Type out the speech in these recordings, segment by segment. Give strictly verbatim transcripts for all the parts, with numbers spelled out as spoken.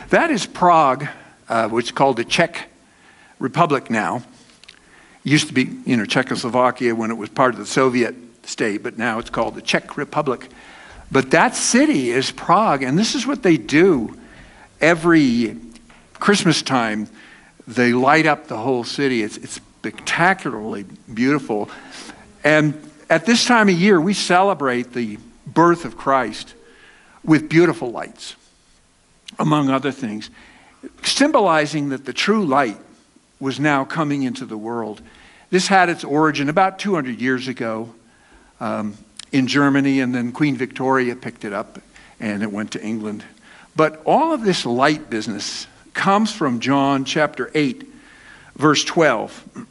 That is Prague, uh, which is called the Czech Republic now. It used to be, you know, Czechoslovakia when it was part of the Soviet state, but now it's called the Czech Republic. But that city is Prague, and this is what they do every Christmas time. They light up the whole city. It's, it's spectacularly beautiful. And at this time of year, we celebrate the birth of Christ with beautiful lights, among other things, symbolizing that the true light was now coming into the world. This had its origin about two hundred years ago um, in Germany, and then Queen Victoria picked it up and it went to England. But all of this light business comes from John chapter eight, verse twelve,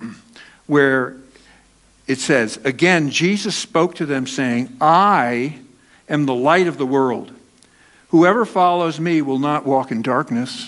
where it says, "Again, Jesus spoke to them saying, I am the light of the world. Whoever follows me will not walk in darkness,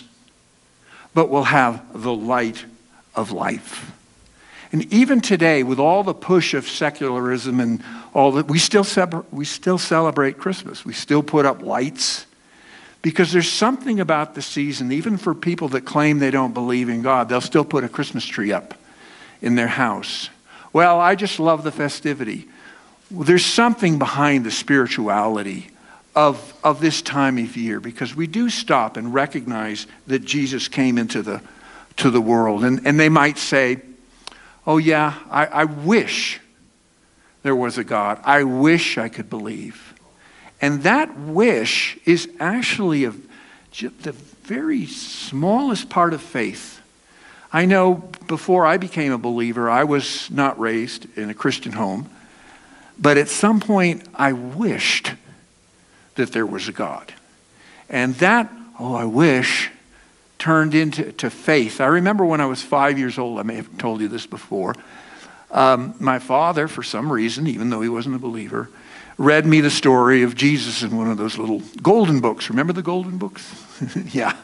but will have the light of life." And even today, with all the push of secularism and all that, we still we still celebrate Christmas. We still put up lights because there's something about the season, even for people that claim they don't believe in God, they'll still put a Christmas tree up in their house. Well, I just love the festivity. Well, there's something behind the spirituality of, of this time of year, because we do stop and recognize that Jesus came into the to the world. And, and they might say, oh yeah, I, I wish there was a God. I wish I could believe. And that wish is actually a, the very smallest part of faith. I know before I became a believer, I was not raised in a Christian home. But at some point, I wished that there was a God. And that, oh, I wish, turned into to faith. I remember when I was five years old, I may have told you this before, um, my father, for some reason, even though he wasn't a believer, read me the story of Jesus in one of those little golden books. Remember the golden books? Yeah.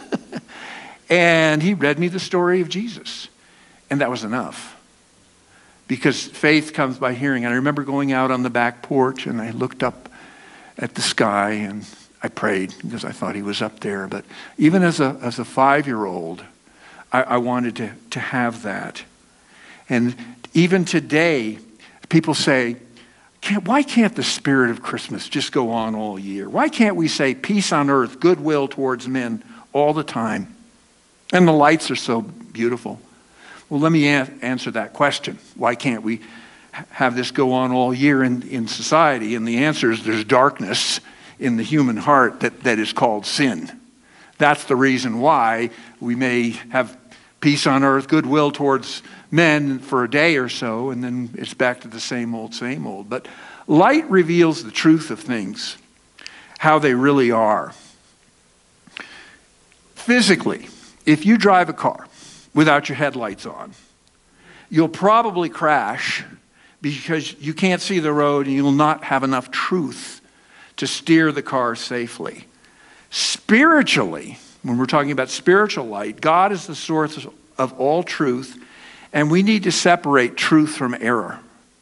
And he read me the story of Jesus. And that was enough. Because faith comes by hearing. And I remember going out on the back porch and I looked up at the sky and I prayed because I thought he was up there. But even as a as a five-year-old, I, I wanted to, to have that. And even today, people say, can't, why can't the spirit of Christmas just go on all year? Why can't we say peace on earth, goodwill towards men all the time? And the lights are so beautiful. Well, let me a- answer that question. Why can't we have this go on all year in, in society? And the answer is there's darkness in the human heart that, that is called sin. That's the reason why we may have peace on earth, goodwill towards men for a day or so, and then it's back to the same old, same old. But light reveals the truth of things, how they really are. Physically, if you drive a car without your headlights on, you'll probably crash because you can't see the road and you'll not have enough truth to steer the car safely. Spiritually, when we're talking about spiritual light, God is the source of all truth, and we need to separate truth from error.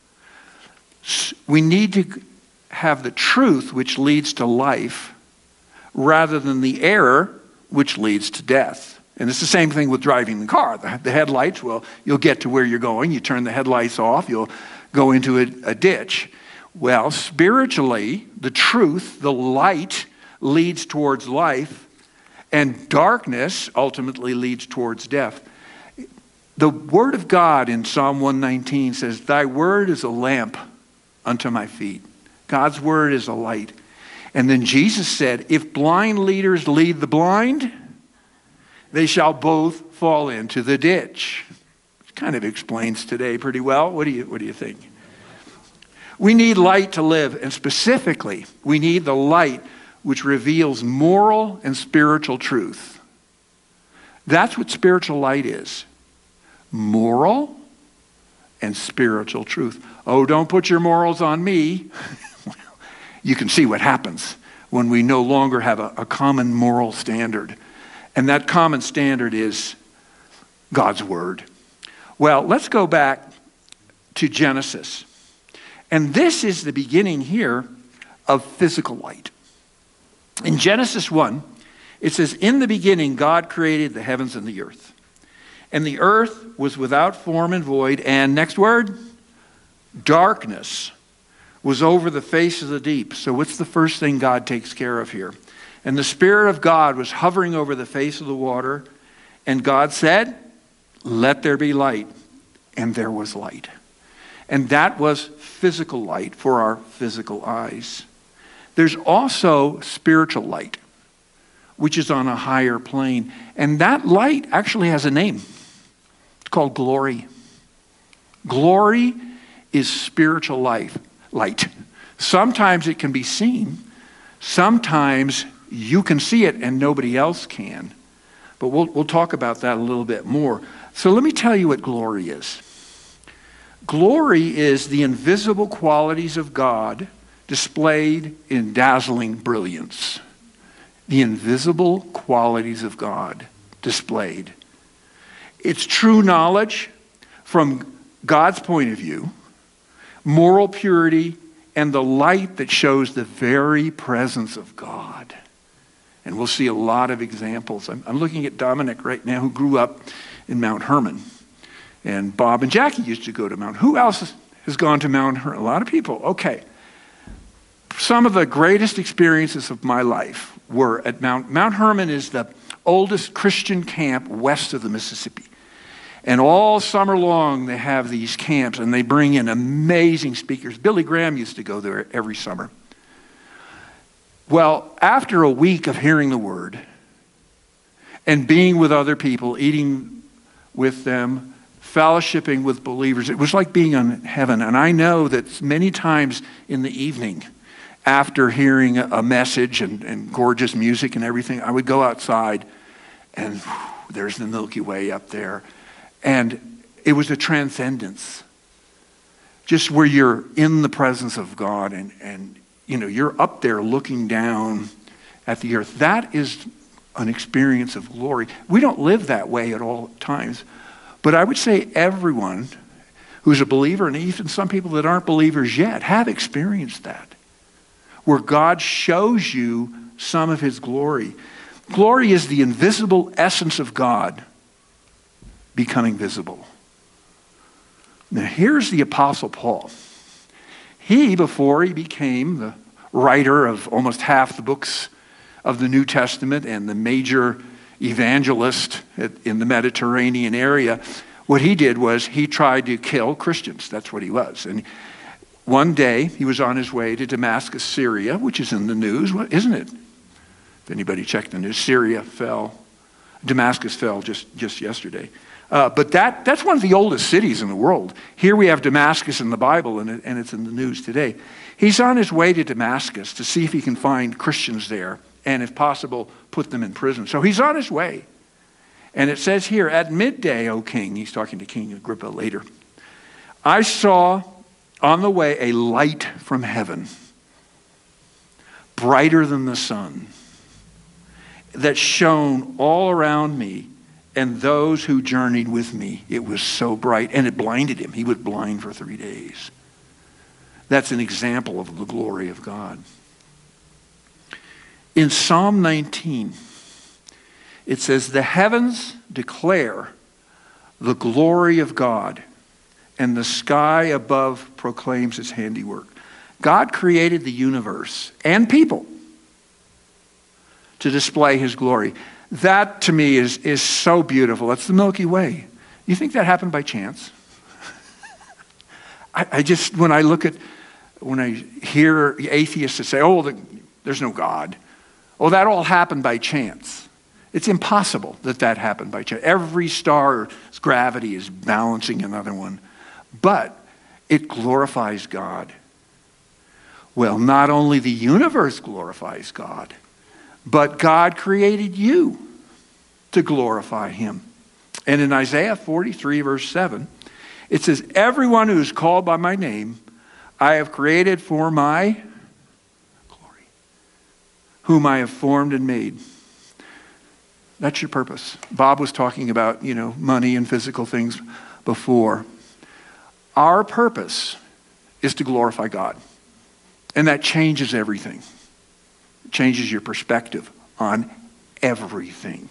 We need to have the truth which leads to life rather than the error which leads to death. And it's the same thing with driving the car. The, the headlights, well, you'll get to where you're going. You turn the headlights off, you'll go into a, a ditch. Well, spiritually, the truth, the light, leads towards life, and darkness ultimately leads towards death. The word of God in Psalm one nineteen says, thy word is a lamp unto my feet. God's word is a light. And then Jesus said, if blind leaders lead the blind, they shall both fall into the ditch. It kind of explains today pretty well. What do you, what do you think? We need light to live, and specifically, we need the light which reveals moral and spiritual truth. That's what spiritual light is. Moral and spiritual truth. Oh, don't put your morals on me. You can see what happens when we no longer have a, a common moral standard. And that common standard is God's word. Well, let's go back to Genesis. And this is the beginning here of physical light. In Genesis one, It says, in the beginning, God created the heavens and the earth. And the earth was without form and void. And next word, darkness was over the face of the deep. So what's the first thing God takes care of here? And the Spirit of God was hovering over the face of the water. And God said, let there be light. And there was light. And that was physical light for our physical eyes. There's also spiritual light, which is on a higher plane. And that light actually has a name. It's called glory. Glory is spiritual life, light. Sometimes it can be seen. Sometimes you can see it and nobody else can. But we'll, we'll talk about that a little bit more. So let me tell you what glory is. Glory is the invisible qualities of God displayed in dazzling brilliance. The invisible qualities of God displayed. It's true knowledge from God's point of view, moral purity, and the light that shows the very presence of God. And we'll see a lot of examples. I'm, I'm looking at Dominic right now, who grew up in Mount Hermon. And Bob and Jackie used to go to Mount. Who else has gone to Mount Hermon? A lot of people. Okay. Some of the greatest experiences of my life were at Mount. Mount Hermon is the oldest Christian camp west of the Mississippi. And all summer long they have these camps and they bring in amazing speakers. Billy Graham used to go there every summer. Well, after a week of hearing the word and being with other people, eating with them, fellowshipping with believers, it was like being in heaven. And I know that many times in the evening, after hearing a message and, and gorgeous music and everything, I would go outside and whew, there's the Milky Way up there. And it was a transcendence. Just where you're in the presence of God and, and you know, you're up there looking down at the earth. That is an experience of glory. We don't live that way at all times. But I would say everyone who's a believer, and even some people that aren't believers yet, have experienced that. Where God shows you some of his glory. Glory is the invisible essence of God becoming visible. Now here's the Apostle Paul. He, before he became the writer of almost half the books of the New Testament and the major evangelist in the Mediterranean area, what he did was he tried to kill Christians. That's what he was. And one day he was on his way to Damascus, Syria, which is in the news, isn't it? If anybody checked the news, Syria fell. Damascus fell just, just yesterday. Uh, but that, that's one of the oldest cities in the world. Here we have Damascus in the Bible, and, it, and it's in the news today. He's on his way to Damascus to see if he can find Christians there, and if possible, put them in prison. So he's on his way. And it says here, at midday, O king, he's talking to King Agrippa later, I saw on the way a light from heaven, brighter than the sun, that shone all around me and those who journeyed with me. It was so bright, and it blinded him. He was blind for three days. That's an example of the glory of God. In Psalm nineteen, it says, the heavens declare the glory of God, and the sky above proclaims his handiwork. God created the universe and people to display his glory. That, to me, is, is so beautiful. That's the Milky Way. You think that happened by chance? I, I just, when I look at, when I hear atheists that say, oh, the, there's no God. Oh, that all happened by chance. It's impossible that that happened by chance. Every star's gravity is balancing another one. But it glorifies God. Well, not only the universe glorifies God, but God created you to glorify him. And in Isaiah forty-three, verse seven, it says, everyone who is called by my name, I have created for my glory, whom I have formed and made. That's your purpose. Bob was talking about, you know, money and physical things before. Our purpose is to glorify God. And that changes everything. It changes your perspective on everything.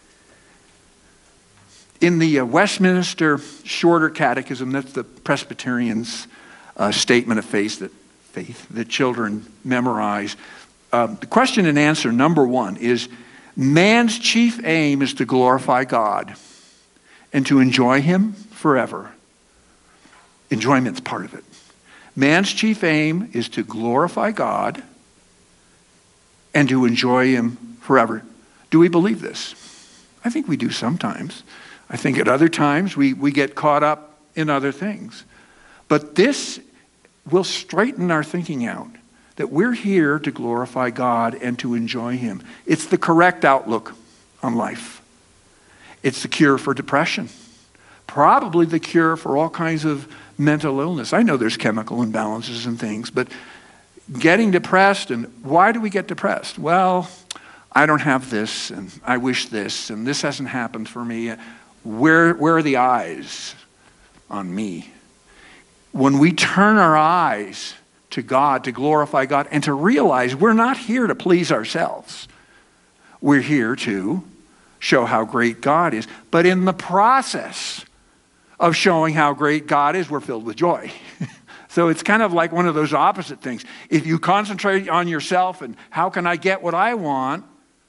In the uh, Westminster Shorter Catechism, that's the Presbyterians' uh, statement of faith that, faith that children memorize, uh, the question and answer number one is, man's chief aim is to glorify God and to enjoy him forever. Enjoyment's part of it. Man's chief aim is to glorify God and to enjoy him forever. Do we believe this? I think we do sometimes. I think at other times we, we get caught up in other things. But this will straighten our thinking out, that we're here to glorify God and to enjoy him. It's the correct outlook on life. It's the cure for depression. Probably the cure for all kinds of mental illness. I know there's chemical imbalances and things, but getting depressed, and why do we get depressed? Well, I don't have this, and I wish this, and this hasn't happened for me. Where, where are the eyes on me? When we turn our eyes to God, to glorify God, and to realize we're not here to please ourselves. We're here to show how great God is. But in the process of showing how great God is, we're filled with joy. So it's kind of like one of those opposite things. If you concentrate on yourself and how can I get what I want,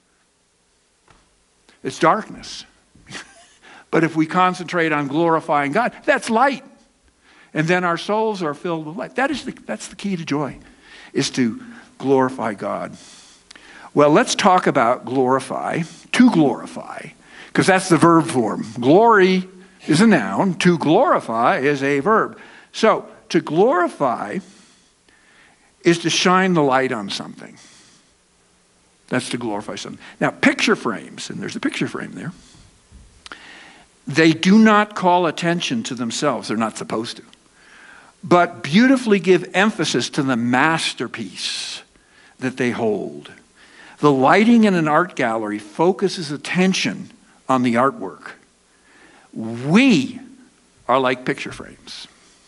it's darkness. But if we concentrate on glorifying God, that's light. And then our souls are filled with light. That is the, that's the key to joy, is to glorify God. Well, let's talk about glorify, to glorify, because that's the verb form. Glory is a noun. To glorify is a verb. So, to glorify is to shine the light on something. That's to glorify something. Now, picture frames, and there's a picture frame there. They do not call attention to themselves. They're not supposed to. But beautifully give emphasis to the masterpiece that they hold. The lighting in an art gallery focuses attention on the artwork. We are like picture frames.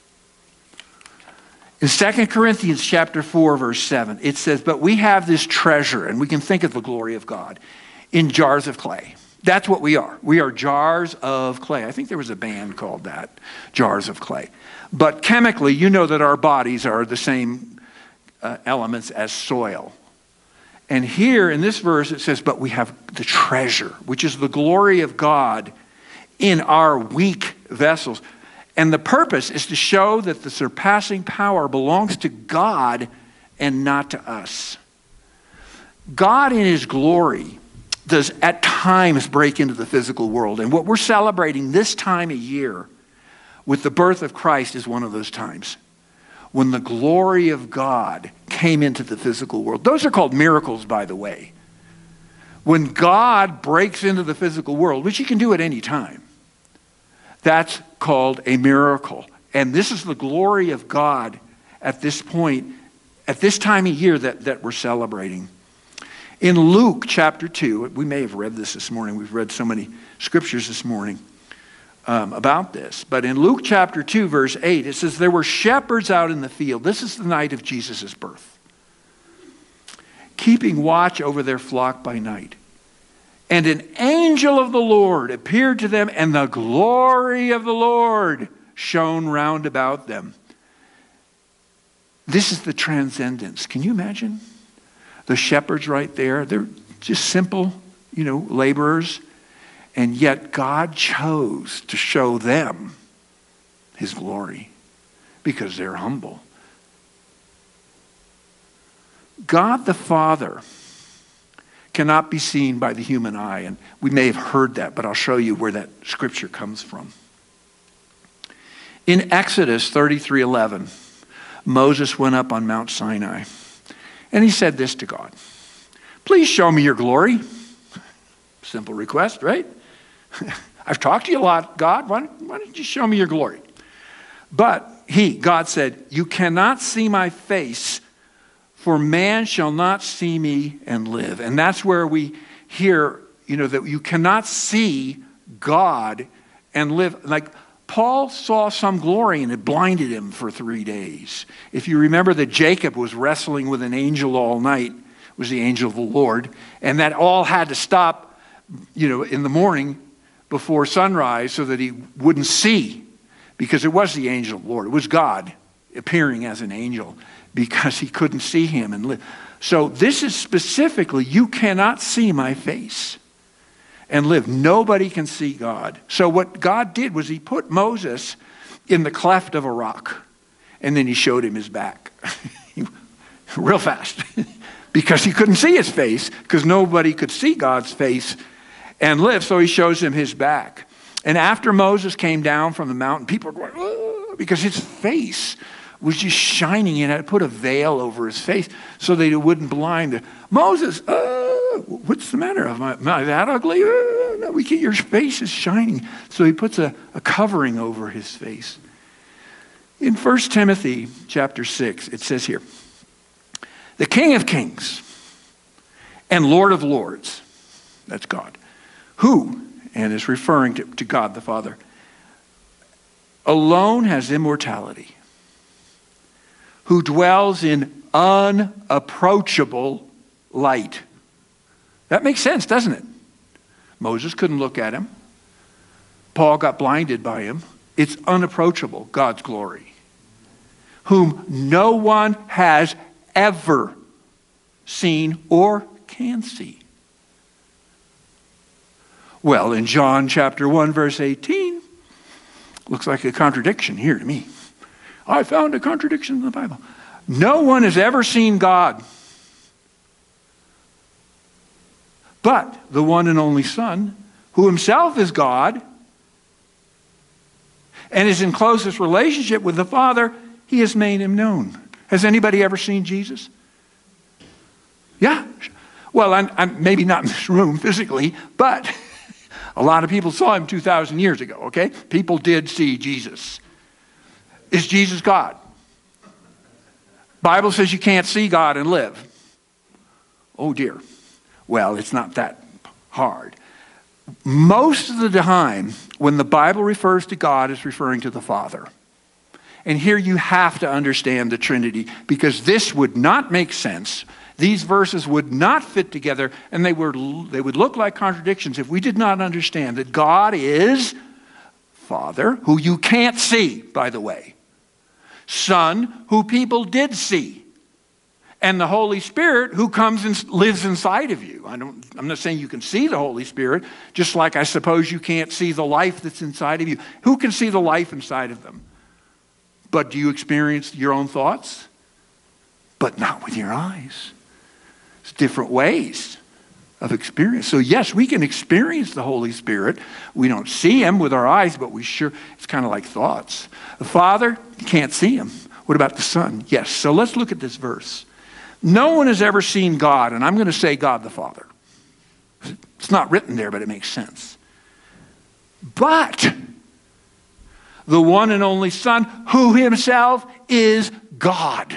In Second Corinthians chapter four, verse seven, it says, but we have this treasure, and we can think of the glory of God, in jars of clay. That's what we are. We are jars of clay. I think there was a band called that, Jars of Clay. But chemically, you know that our bodies are the same uh, elements as soil. And here in this verse it says, but we have the treasure, which is the glory of God in our weak vessels. And the purpose is to show that the surpassing power belongs to God and not to us. God in his glory does at times break into the physical world. And what we're celebrating this time of year with the birth of Christ is one of those times when the glory of God came into the physical world. Those are called miracles, by the way. When God breaks into the physical world, which he can do at any time, that's called a miracle. And this is the glory of God at this point, at this time of year that, that we're celebrating. In Luke chapter two, we may have read this this morning. We've read so many scriptures this morning um, about this. But in Luke chapter two, verse eight, it says, there were shepherds out in the field. This is the night of Jesus' birth. Keeping watch over their flock by night. And an angel of the Lord appeared to them, and the glory of the Lord shone round about them. This is the transcendence. Can you imagine? The shepherds right there, they're just simple, you know, laborers. And yet God chose to show them his glory because they're humble. God the Father cannot be seen by the human eye. And we may have heard that, but I'll show you where that scripture comes from. In Exodus thirty-three eleven, Moses went up on Mount Sinai. And he said this to God, please show me your glory. Simple request, right? I've talked to you a lot, God. Why, why don't you show me your glory? But he, God said, you cannot see my face, for man shall not see me and live. And that's where we hear, you know, that you cannot see God and live. Like Paul saw some glory and it blinded him for three days. If you remember that Jacob was wrestling with an angel all night was the angel of the Lord. And that all had to stop, you know, in the morning before sunrise so that he wouldn't see, because it was the angel of the Lord. It was God appearing as an angel because he couldn't see him and live. So this is specifically, you cannot see my face and live. Nobody can see God. So what God did was he put Moses in the cleft of a rock, and then he showed him his back real fast because he couldn't see his face, because nobody could see God's face and live. So he shows him his back. And after Moses came down from the mountain, people were going, oh, because his face was just shining, and it put a veil over his face so that it wouldn't blind the Moses. Oh, what's the matter? Am I, am I that ugly? Oh, no, we can't, your face is shining. So he puts a, a covering over his face. In First Timothy chapter six, it says here, the King of Kings and Lord of Lords, that's God, who, and is referring to, to God the Father, alone has immortality, who dwells in unapproachable light. That makes sense, doesn't it? Moses couldn't look at him. Paul got blinded by him. It's unapproachable, God's glory, whom no one has ever seen or can see. Well, in John chapter one, verse eighteen, looks like a contradiction here to me. I found a contradiction in the Bible. No one has ever seen God, but the one and only Son, who himself is God and is in closest relationship with the Father, he has made him known. Has anybody ever seen Jesus? Yeah. Well, I'm, I'm maybe not in this room physically, but a lot of people saw him two thousand years ago, okay? People did see Jesus. Is Jesus God? Bible says you can't see God and live. Oh dear. Well, it's not that hard. Most of the time, when the Bible refers to God, it's referring to the Father. And here you have to understand the Trinity, because this would not make sense. These verses would not fit together, and they, were, they would look like contradictions if we did not understand that God is Father, who you can't see, by the way. Son, who people did see. And the Holy Spirit, who comes and lives inside of you. I don't, I'm not saying you can see the Holy Spirit, just like I suppose you can't see the life that's inside of you. Who can see the life inside of them? But do you experience your own thoughts? But not with your eyes. It's different ways of experience. So yes, we can experience the Holy Spirit. We don't see him with our eyes, but we sure, it's kind of like thoughts. The Father, you can't see him. What about the Son? Yes. So let's look at this verse. No one has ever seen God, and I'm going to say God the Father. It's not written there, but it makes sense. But the one and only Son, who himself is God,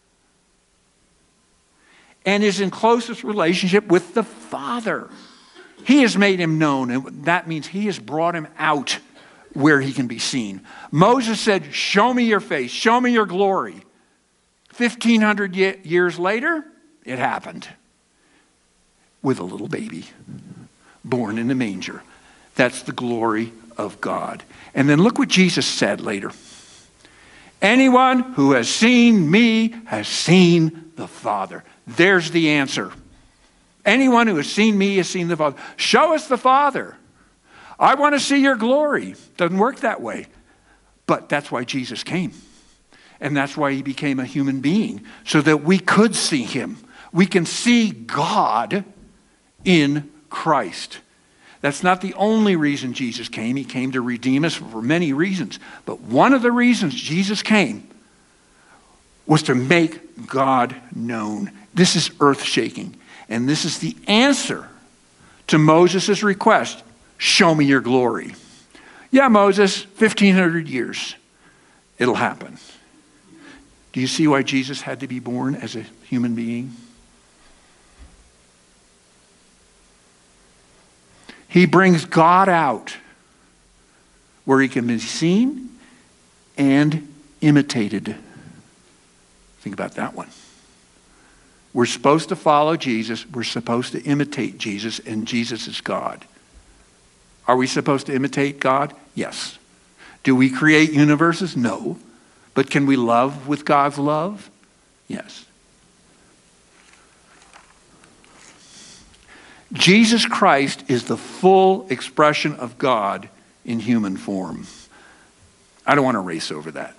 and is in closest relationship with the Father. He has made him known, and that means he has brought him out where he can be seen. Moses said, show me your face, show me your glory. fifteen hundred years later, it happened with a little baby born in the manger. That's the glory of God. And then look what Jesus said later. Anyone who has seen me has seen the Father. There's the answer. Anyone who has seen me has seen the Father. Show us the Father. I want to see your glory. Doesn't work that way. But that's why Jesus came. And that's why he became a human being, so that we could see him. We can see God in Christ. That's not the only reason Jesus came. He came to redeem us for many reasons. But one of the reasons Jesus came was to make God known. This is earth-shaking. And this is the answer to Moses' request. Show me your glory. Yeah, Moses, fifteen hundred years. It'll happen. Do you see why Jesus had to be born as a human being? He brings God out where he can be seen and imitated. Think about that one. We're supposed to follow Jesus. We're supposed to imitate Jesus, and Jesus is God. Are we supposed to imitate God? Yes. Do we create universes? No. But can we love with God's love? Yes. Jesus Christ is the full expression of God in human form. I don't want to race over that.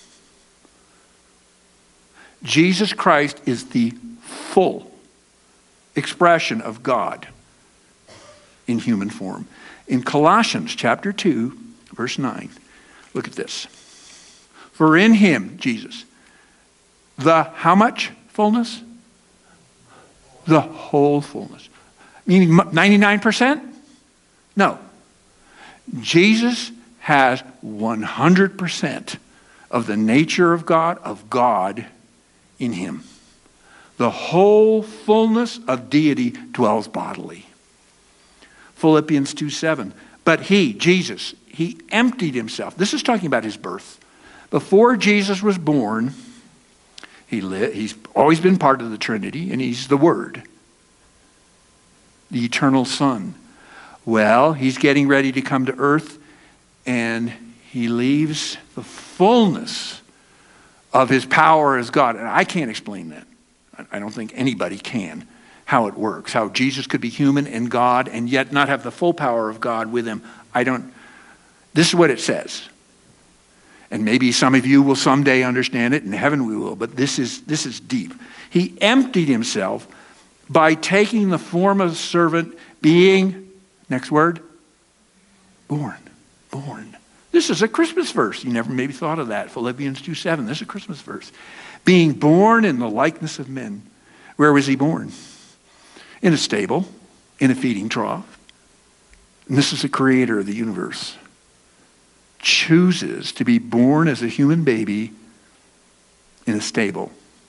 Jesus Christ is the full expression of God in human form. In Colossians chapter two, verse nine, look at this. For in him, Jesus, the how much fullness? The whole fullness. Meaning ninety-nine percent? No. Jesus has one hundred percent of the nature of God, of God in him. The whole fullness of deity dwells bodily. Philippians two seven. But he, Jesus, he emptied himself. This is talking about his birth. Before Jesus was born, he li- he's always been part of the Trinity, and he's the Word, the eternal Son. Well, he's getting ready to come to earth, and he leaves the fullness of his power as God. And I can't explain that. I don't think anybody can, how it works, how Jesus could be human and God and yet not have the full power of God with him. I don't, this is what it says. And maybe some of you will someday understand it, in heaven we will, but this is, this is deep. He emptied himself by taking the form of a servant, being, next word, born, born. This is a Christmas verse. You never maybe thought of that. Philippians two seven. This is a Christmas verse. Being born in the likeness of men. Where was he born? In a stable, in a feeding trough. And this is the creator of the universe. Chooses to be born as a human baby in a stable.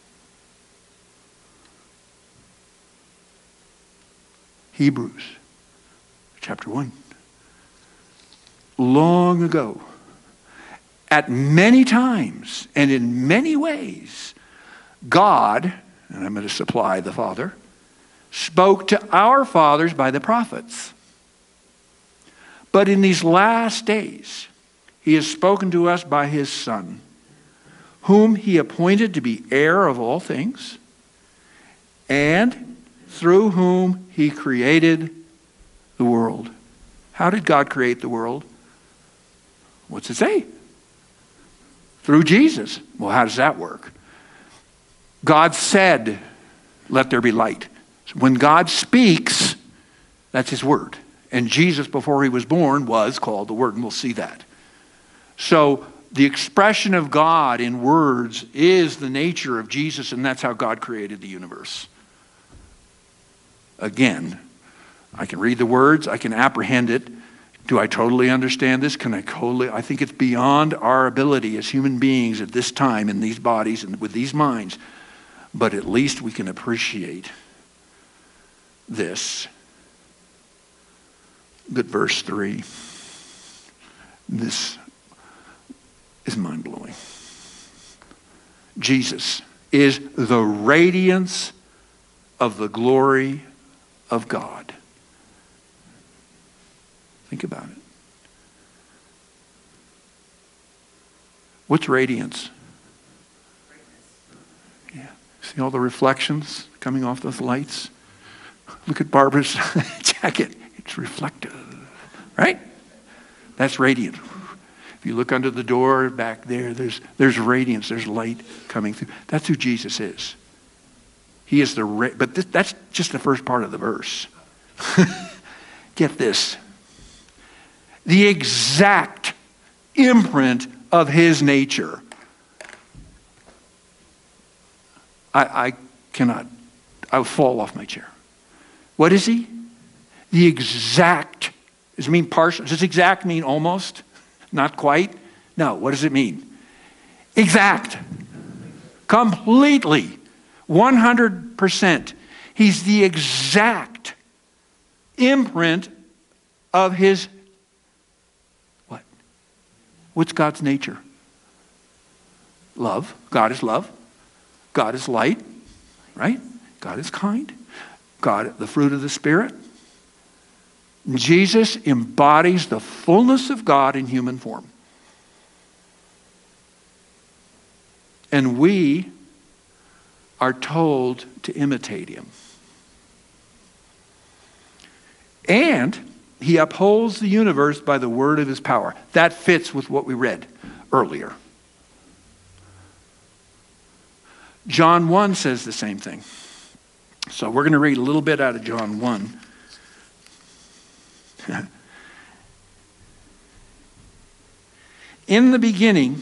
Hebrews chapter one. Long ago, at many times and in many ways, God, and I'm going to supply the Father, spoke to our fathers by the prophets. But in these last days, he has spoken to us by his Son, whom he appointed to be heir of all things, and through whom he created the world. How did God create the world? What's it say? Through Jesus. Well, how does that work? God said, let there be light. So when God speaks, that's his word. And Jesus, before he was born, was called the Word, and we'll see that. So the expression of God in words is the nature of Jesus, and that's how God created the universe. Again, I can read the words, I can apprehend it. Do I totally understand this? Can I totally? I think it's beyond our ability as human beings at this time in these bodies and with these minds. But at least we can appreciate this. Good verse three. This is mind-blowing. Jesus is the radiance of the glory of God. Think about it. What's radiance? Yeah. See all the reflections coming off those lights? Look at Barbara's jacket. It's reflective, right? That's radiant. If you look under the door back there, there's, there's radiance, there's light coming through. That's who Jesus is. He is the, ra- but this, that's just the first part of the verse. Get this. The exact imprint of his nature. I, I cannot, I will fall off my chair. What is he? The exact. Does it mean partial? Does exact mean almost? Not quite? No, what does it mean? Exact. Completely. one hundred percent. He's the exact imprint of his what? What's God's nature? Love. God is love. God is light. Right? God is kind. God, the fruit of the Spirit. Jesus embodies the fullness of God in human form. And we are told to imitate him. And he upholds the universe by the word of his power. That fits with what we read earlier. John one says the same thing. So we're going to read a little bit out of John one. In the beginning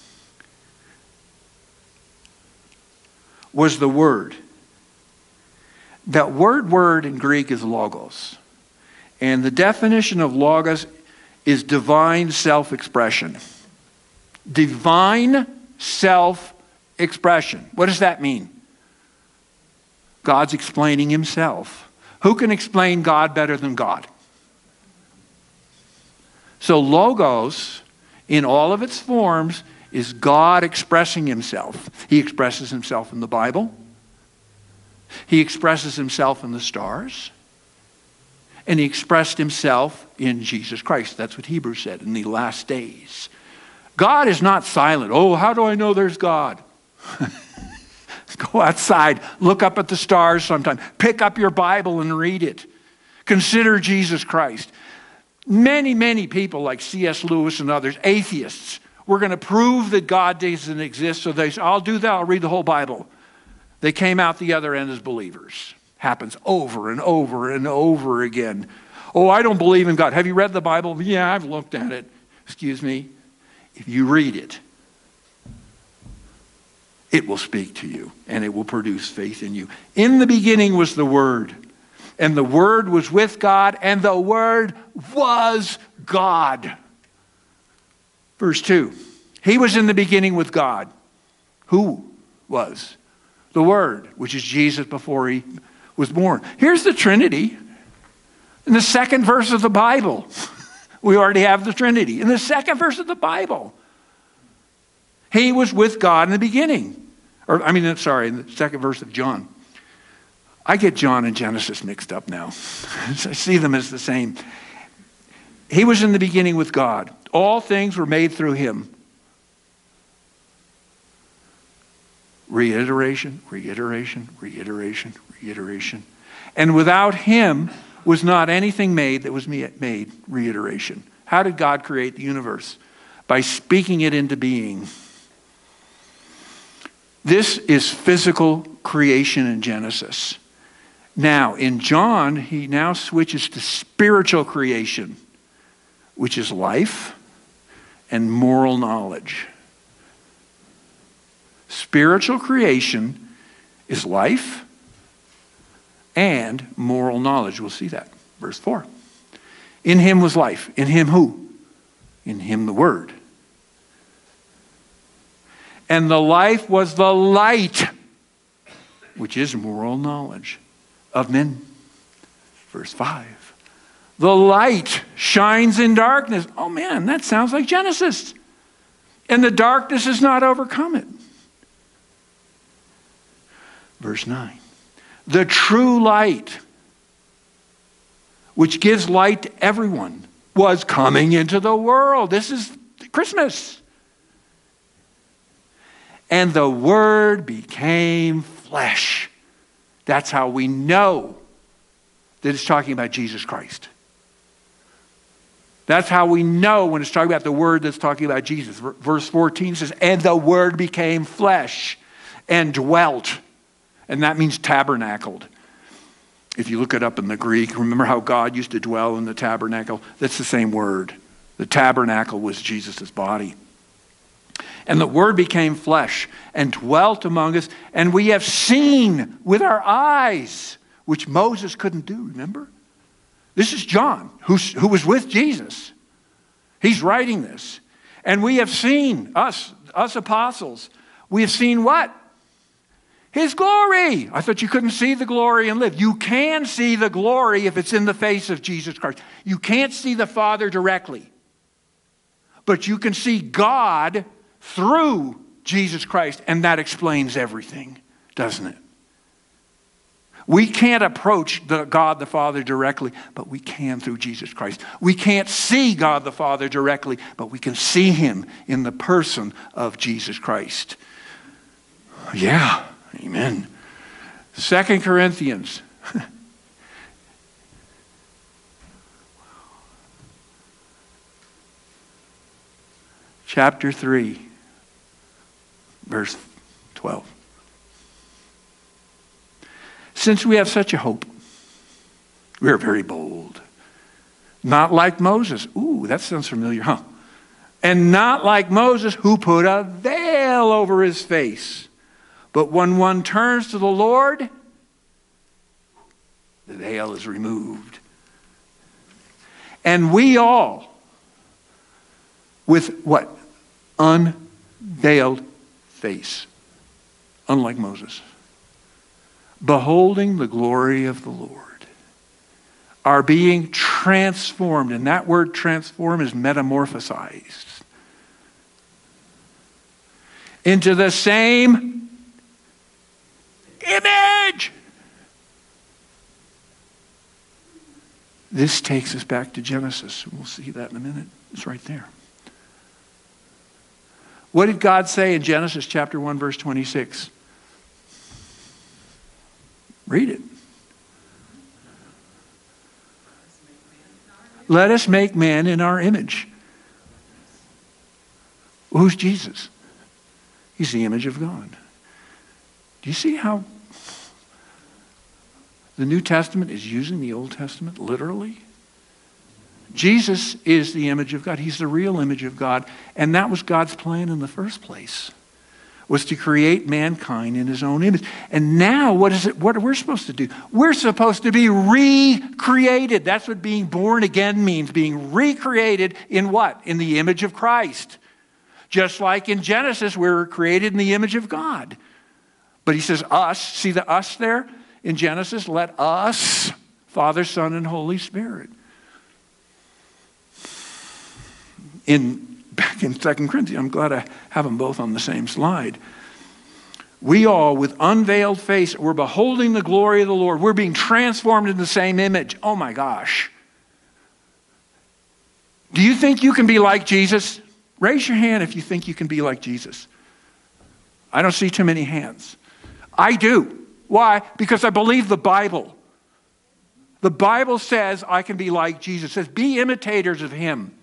was the Word. That word, word in Greek is logos. And the definition of logos is divine self-expression. Divine self-expression. What does that mean? God's explaining himself. Who can explain God better than God? So logos, in all of its forms, is God expressing himself. He expresses himself in the Bible. He expresses himself in the stars. And he expressed himself in Jesus Christ. That's what Hebrews said, in the last days. God is not silent. Oh, how do I know there's God? Go outside, look up at the stars sometime. Pick up your Bible and read it. Consider Jesus Christ. Many, many people like C S Lewis and others, atheists, were going to prove that God doesn't exist. So they said, I'll do that. I'll read the whole Bible. They came out the other end as believers. Happens over and over and over again. Oh, I don't believe in God. Have you read the Bible? Yeah, I've looked at it. Excuse me. If you read it, it will speak to you and it will produce faith in you. In the beginning was the Word, and the Word was with God, and the Word was God. Verse two, he was in the beginning with God. Who was? The Word, which is Jesus before he was born. Here's the Trinity. In the second verse of the Bible, we already have the Trinity. In the second verse of the Bible, he was with God in the beginning. Or, I mean, sorry, in the second verse of John. I get John and Genesis mixed up now. I see them as the same. He was in the beginning with God. All things were made through him. Reiteration, reiteration, reiteration, reiteration. And without him was not anything made that was made. Reiteration. How did God create the universe? By speaking it into being. This is physical creation in Genesis. Now, in John, he now switches to spiritual creation, which is life and moral knowledge. Spiritual creation is life and moral knowledge. We'll see that. Verse four. In him was life. In him who? In him the Word. And the life was the light, which is moral knowledge of men. Verse five. The light shines in darkness. Oh man, that sounds like Genesis. And the darkness has not overcome it. Verse nine. The true light, which gives light to everyone, was coming into the world. This is Christmas. And the Word became flesh. That's how we know that it's talking about Jesus Christ. That's how we know when it's talking about the Word that's talking about Jesus. Verse fourteen says, and the Word became flesh and dwelt. And that means tabernacled. If you look it up in the Greek, remember how God used to dwell in the tabernacle? That's the same word. The tabernacle was Jesus' body. And the Word became flesh and dwelt among us, and we have seen with our eyes, which Moses couldn't do, remember? This is John, who's, who was with Jesus. He's writing this. And we have seen, us, us apostles, we have seen what? His glory. I thought you couldn't see the glory and live. You can see the glory if it's in the face of Jesus Christ. You can't see the Father directly. But you can see God through Jesus Christ, and that explains everything, doesn't it? We can't approach the God the Father directly, but we can through Jesus Christ. We can't see God the Father directly, but we can see him in the person of Jesus Christ. Yeah, amen. Second Corinthians. Chapter three, verse twelve. Since we have such a hope, we are very bold. Not like Moses. Ooh, that sounds familiar, huh? And not like Moses, who put a veil over his face. But when one turns to the Lord, the veil is removed. And we all, with what? Unveiled face. Unlike Moses. Beholding the glory of the Lord, are being transformed. And that word transform is metamorphosized. Into the same image. This takes us back to Genesis. We'll see that in a minute. It's right there. What did God say in Genesis chapter one, verse twenty-six? Read it. Let us make man in our image. Who's Jesus? He's the image of God. Do you see how the New Testament is using the Old Testament literally? Jesus is the image of God. He's the real image of God. And that was God's plan in the first place, was to create mankind in his own image. And now what is it? What are we supposed to do? We're supposed to be recreated. That's what being born again means. Being recreated in what? In the image of Christ. Just like in Genesis, we were created in the image of God. But he says us. See the us there in Genesis? Let us, Father, Son, and Holy Spirit. In back in Second Corinthians, I'm glad I have them both on the same slide. We all, with unveiled face, we're beholding the glory of the Lord. We're being transformed in the same image. Oh my gosh. Do you think you can be like Jesus? Raise your hand if you think you can be like Jesus. I don't see too many hands. I do. Why? Because I believe the Bible. The Bible says I can be like Jesus. It says, be imitators of him.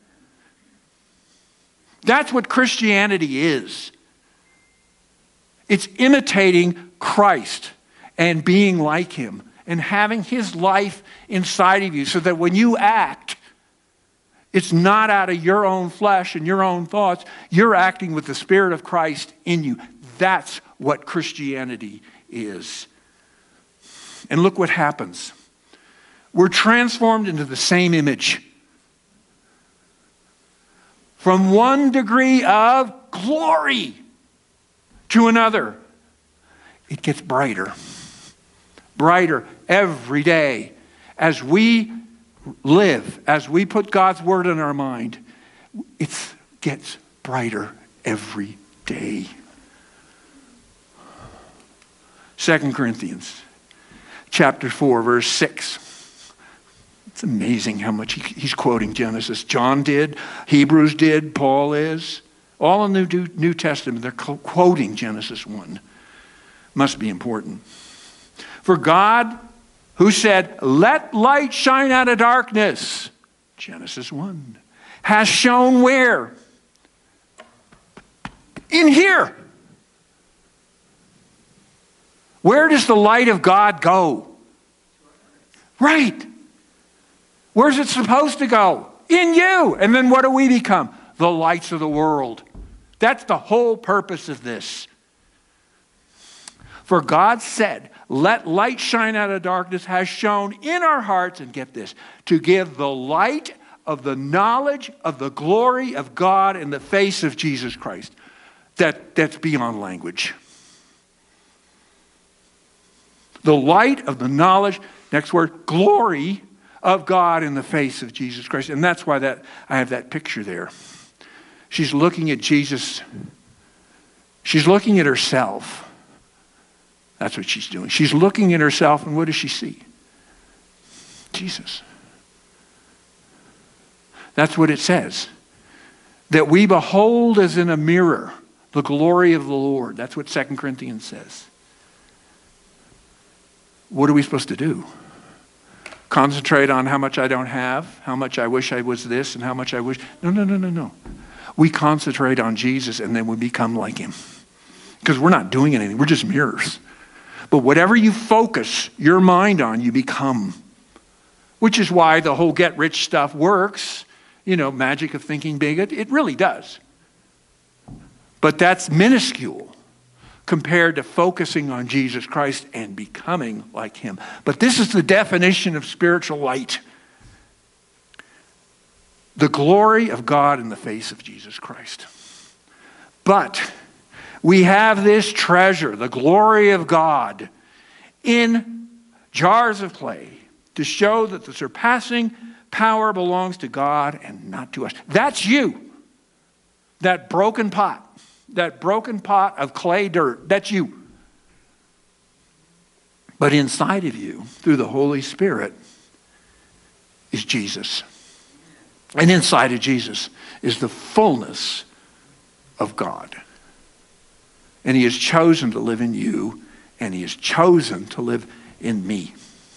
That's what Christianity is. It's imitating Christ and being like him and having his life inside of you so that when you act, it's not out of your own flesh and your own thoughts. You're acting with the Spirit of Christ in you. That's what Christianity is. And look what happens. We're transformed into the same image. From one degree of glory to another, it gets brighter. Brighter every day. As we live, as we put God's word in our mind, it gets brighter every day. Second Corinthians chapter four, verse six. It's amazing how much he, he's quoting Genesis. John did, Hebrews did, Paul is. All in the New, New Testament, they're quoting Genesis one. Must be important. For God, who said, let light shine out of darkness, Genesis one, has shown where? In here. Where does the light of God go? Right. Where's it supposed to go? In you. And then what do we become? The lights of the world. That's the whole purpose of this. For God said, let light shine out of darkness, has shone in our hearts, and get this, to give the light of the knowledge of the glory of God in the face of Jesus Christ. That, that's beyond language. The light of the knowledge, next word, glory of God in the face of Jesus Christ. And that's why that I have that picture there. She's looking at Jesus. She's looking at herself. That's what she's doing. She's looking at herself, and what does she see? Jesus. That's what it says. That we behold as in a mirror the glory of the Lord. That's what Second Corinthians says. What are we supposed to do? Concentrate on how much I don't have, how much I wish I was this, and how much I wish. No, no, no, no, no. We concentrate on Jesus, and then we become like him. Because we're not doing anything. We're just mirrors. But whatever you focus your mind on, you become. Which is why the whole get rich stuff works. You know, magic of thinking big. It, it really does. But that's minuscule compared to focusing on Jesus Christ and becoming like him. But this is the definition of spiritual light. The glory of God in the face of Jesus Christ. But we have this treasure, the glory of God, in jars of clay to show that the surpassing power belongs to God and not to us. That's you. That broken pot. That broken pot of clay dirt. That's you. But inside of you, through the Holy Spirit, is Jesus. And inside of Jesus is the fullness of God. And he has chosen to live in you, and he has chosen to live in me.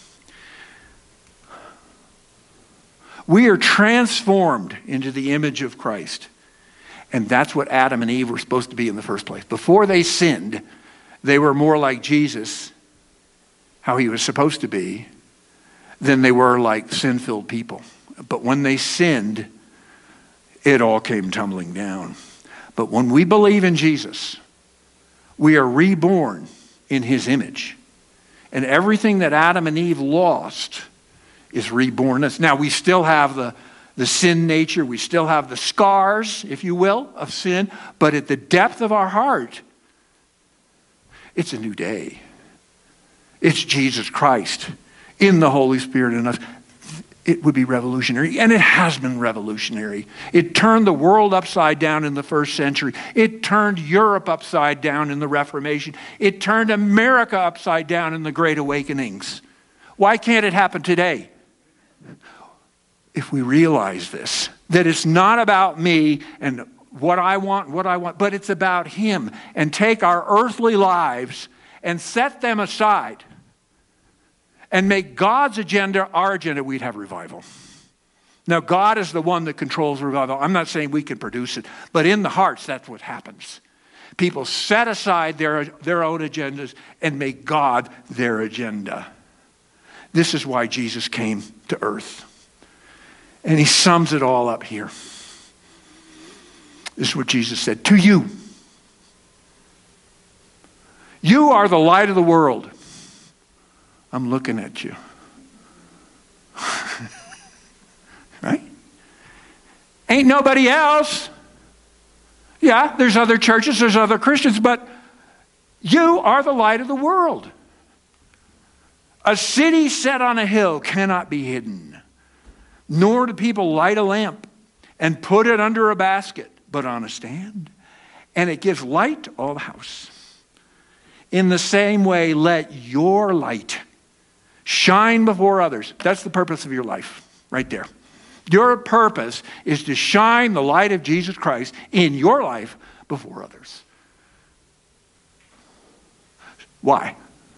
We are transformed into the image of Christ. And that's what Adam and Eve were supposed to be in the first place. Before they sinned, they were more like Jesus, how he was supposed to be, than they were like sin-filled people. But when they sinned, it all came tumbling down. But when we believe in Jesus, we are reborn in his image. And everything that Adam and Eve lost is reborn in us. Now, we still have the, the sin nature. We still have the scars, if you will, of sin. But at the depth of our heart, it's a new day. It's Jesus Christ in the Holy Spirit in us. It would be revolutionary, and it has been revolutionary. It turned the world upside down in the first century. It turned Europe upside down in the Reformation. It turned America upside down in the Great Awakenings. Why can't it happen today? If we realize this, that it's not about me and what I want, what I want, but it's about him, and take our earthly lives and set them aside and make God's agenda our agenda, we'd have revival. Now, God is the one that controls revival. I'm not saying we can produce it, but in the hearts, that's what happens. People set aside their, their own agendas and make God their agenda. This is why Jesus came to earth. And he sums it all up here. This is what Jesus said. To you, you are the light of the world. I'm looking at you. Right? Ain't nobody else. Yeah, there's other churches, there's other Christians, but you are the light of the world. A city set on a hill cannot be hidden, nor do people light a lamp and put it under a basket, but on a stand, and it gives light to all the house. In the same way, let your light shine before others. That's the purpose of your life, right there. Your purpose is to shine the light of Jesus Christ in your life before others. Why?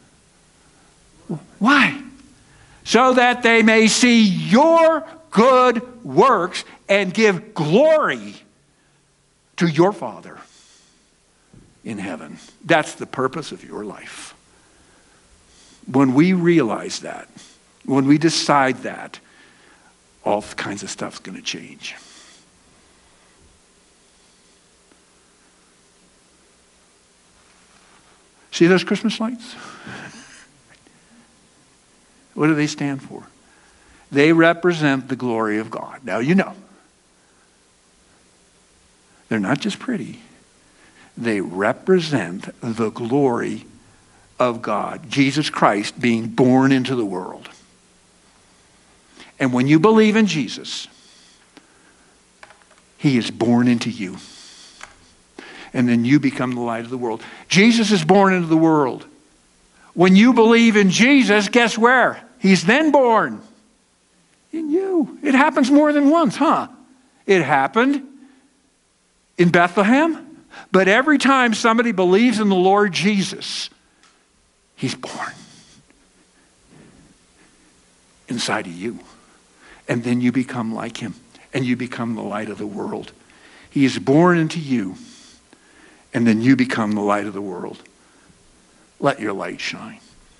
Why? So that they may see your good works and give glory to your Father in heaven. That's the purpose of your life. When we realize that, when we decide that, all kinds of stuff's going to change. See those Christmas lights? What do they stand for? They represent the glory of God. Now you know. They're not just pretty. They represent the glory of God. Jesus Christ being born into the world. And when you believe in Jesus, he is born into you. And then you become the light of the world. Jesus is born into the world. When you believe in Jesus, guess where? He's then born. In you. It happens more than once, huh? It happened in Bethlehem. But every time somebody believes in the Lord Jesus, he's born inside of you. And then you become like him. And you become the light of the world. He is born into you. And then you become the light of the world. Let your light shine.